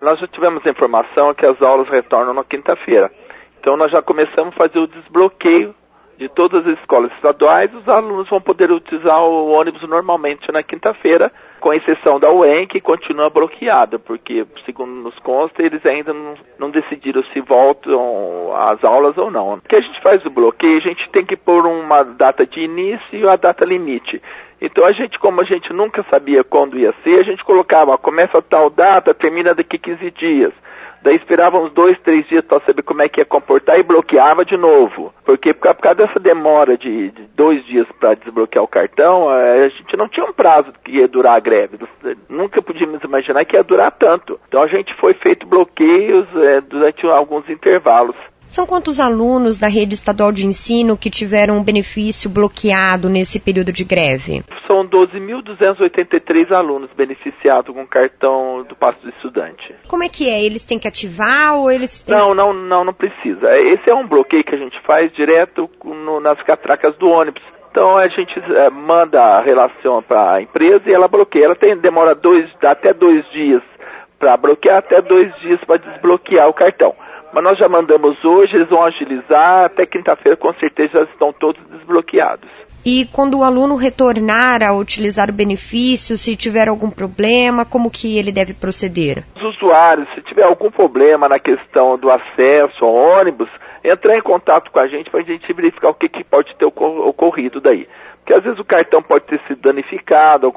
Nós já tivemos a informação que as aulas retornam na quinta-feira. Então nós já começamos a fazer o desbloqueio de todas as escolas estaduais. Os alunos vão poder utilizar o ônibus normalmente na quinta-feira, com exceção da UEM, que continua bloqueada, porque, segundo nos consta, eles ainda não decidiram se voltam às aulas ou não. O que a gente faz o bloqueio, a gente tem que pôr uma data de início e a data limite. Então como a gente nunca sabia quando ia ser, a gente colocava, começa a tal data, termina daqui 15 dias. Daí esperava uns 2, 3 dias para saber como é que ia comportar e bloqueava de novo. Porque por causa dessa demora de 2 dias para desbloquear o cartão, a gente não tinha um prazo que ia durar a greve. Nunca podíamos imaginar que ia durar tanto. Então a gente foi feito bloqueios durante alguns intervalos. São quantos alunos da rede estadual de ensino que tiveram um benefício bloqueado nesse período de greve? São 12.283 alunos beneficiados com o cartão do Passo do Estudante. Como é que é? Eles têm que ativar ou eles... Não precisa. Esse é um bloqueio que a gente faz direto nas catracas do ônibus. Então a gente manda a relação para a empresa e ela bloqueia. Ela demora até 2 dias para bloquear, até 2 dias para desbloquear o cartão. Mas nós já mandamos hoje, eles vão agilizar, até quinta-feira com certeza já estão todos desbloqueados. E quando o aluno retornar a utilizar o benefício, se tiver algum problema, como que ele deve proceder? Os usuários, se tiver algum problema na questão do acesso ao ônibus, entrar em contato com a gente para a gente verificar o que pode ter ocorrido daí. Porque às vezes o cartão pode ter sido danificado,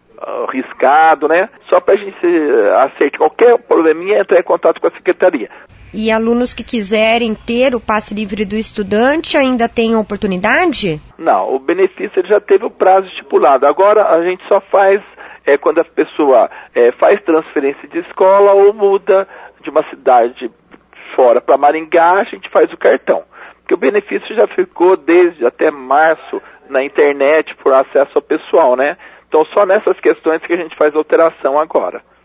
riscado, né? Só para a gente acertar qualquer probleminha, entrar em contato com a secretaria. E alunos que quiserem ter o passe livre do estudante ainda têm oportunidade? Não, o benefício ele já teve o prazo estipulado. Agora a gente só faz quando a pessoa faz transferência de escola ou muda de uma cidade fora para Maringá, a gente faz o cartão. Porque o benefício já ficou desde até março na internet por acesso ao pessoal, né? Então só nessas questões que a gente faz alteração agora.